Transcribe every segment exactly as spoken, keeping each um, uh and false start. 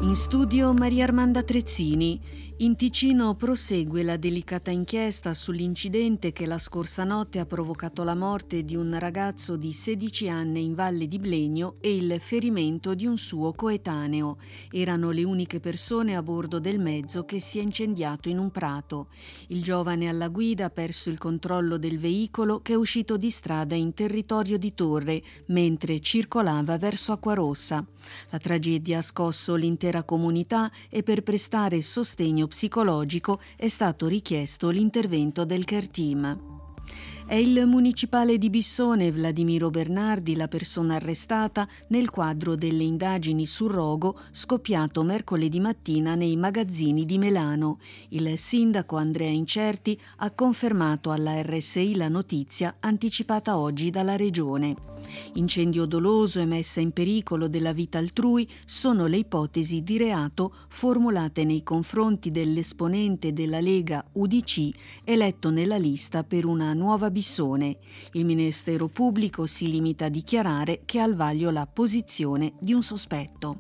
In studio Maria Armanda Trezzini. In Ticino prosegue la delicata inchiesta sull'incidente che la scorsa notte ha provocato la morte di un ragazzo di sedici anni in Valle di Blegno e il ferimento di un suo coetaneo. Erano le uniche persone a bordo del mezzo che si è incendiato in un prato. Il giovane alla guida ha perso il controllo del veicolo che è uscito di strada in territorio di Torre mentre circolava verso Acquarossa. La tragedia ha scosso l'intera comunità e per prestare sostegno psicologico è stato richiesto l'intervento del care team. È il municipale di Bissone, Vladimiro Bernardi, la persona arrestata nel quadro delle indagini sul rogo scoppiato mercoledì mattina nei magazzini di Melano. Il sindaco Andrea Incerti ha confermato alla R S I la notizia anticipata oggi dalla regione. Incendio doloso e messa in pericolo della vita altrui sono le ipotesi di reato formulate nei confronti dell'esponente della Lega U D C eletto nella lista per una nuova Bissone. Il Ministero Pubblico si limita a dichiarare che ha al vaglio la posizione di un sospetto.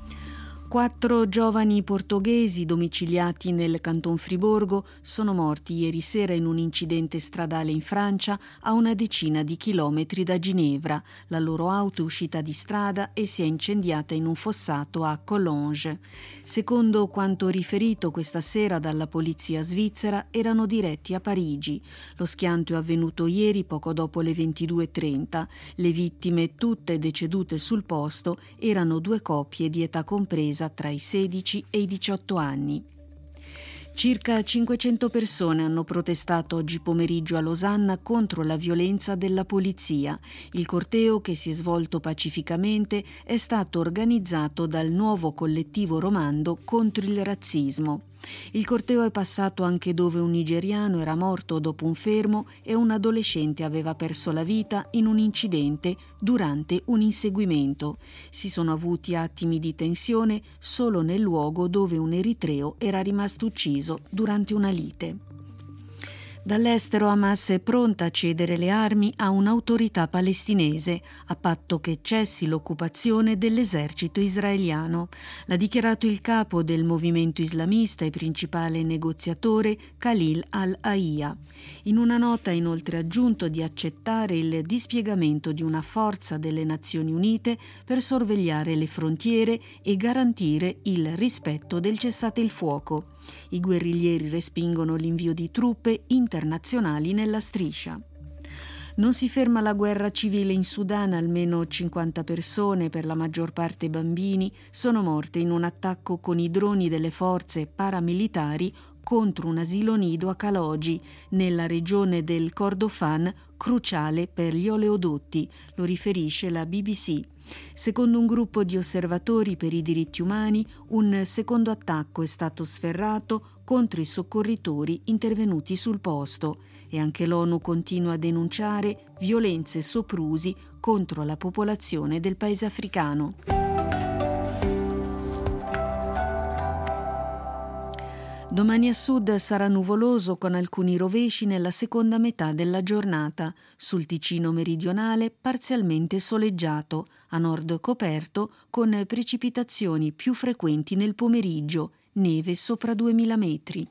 Quattro giovani portoghesi domiciliati nel Canton Friburgo sono morti ieri sera in un incidente stradale in Francia a una decina di chilometri da Ginevra. La loro auto è uscita di strada e si è incendiata in un fossato a Collonges. Secondo quanto riferito questa sera dalla polizia svizzera, erano diretti a Parigi. Lo schianto è avvenuto ieri poco dopo le ventidue e trenta. Le vittime, tutte decedute sul posto, erano due coppie di età compresa tra i sedici e i diciotto anni. Circa cinquecento persone hanno protestato oggi pomeriggio a Losanna contro la violenza della polizia. Il corteo, che si è svolto pacificamente, è stato organizzato dal nuovo collettivo romando contro il razzismo. Il corteo è passato anche dove un nigeriano era morto dopo un fermo e un adolescente aveva perso la vita in un incidente durante un inseguimento. Si sono avuti attimi di tensione solo nel luogo dove un eritreo era rimasto ucciso durante una lite. Dall'estero Hamas è pronta a cedere le armi a un'autorità palestinese, a patto che cessi l'occupazione dell'esercito israeliano. L'ha dichiarato il capo del movimento islamista e principale negoziatore Khalil al-Hayya. In una nota ha inoltre aggiunto di accettare il dispiegamento di una forza delle Nazioni Unite per sorvegliare le frontiere e garantire il rispetto del cessate il fuoco. I guerriglieri respingono l'invio di truppe internazionali nella striscia. Non si ferma la guerra civile in Sudan, almeno cinquanta persone, per la maggior parte bambini, sono morte in un attacco con i droni delle forze paramilitari contro un asilo nido a Kalogi, nella regione del Kordofan, cruciale per gli oleodotti, lo riferisce la B B C. Secondo un gruppo di osservatori per i diritti umani, un secondo attacco è stato sferrato contro i soccorritori intervenuti sul posto e anche l'ONU continua a denunciare violenze e soprusi contro la popolazione del paese africano. Domani a sud sarà nuvoloso con alcuni rovesci nella seconda metà della giornata. Sul Ticino meridionale parzialmente soleggiato, a nord coperto con precipitazioni più frequenti nel pomeriggio, neve sopra duemila metri.